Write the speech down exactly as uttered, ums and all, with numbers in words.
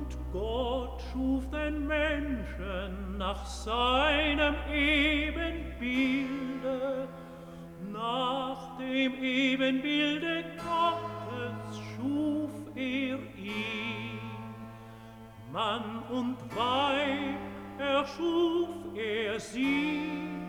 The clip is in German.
Gott schuf den Menschen nach seinem Ebenbilde. Nach dem Ebenbilde Gottes schuf er ihn. Mann und Weib erschuf er sie.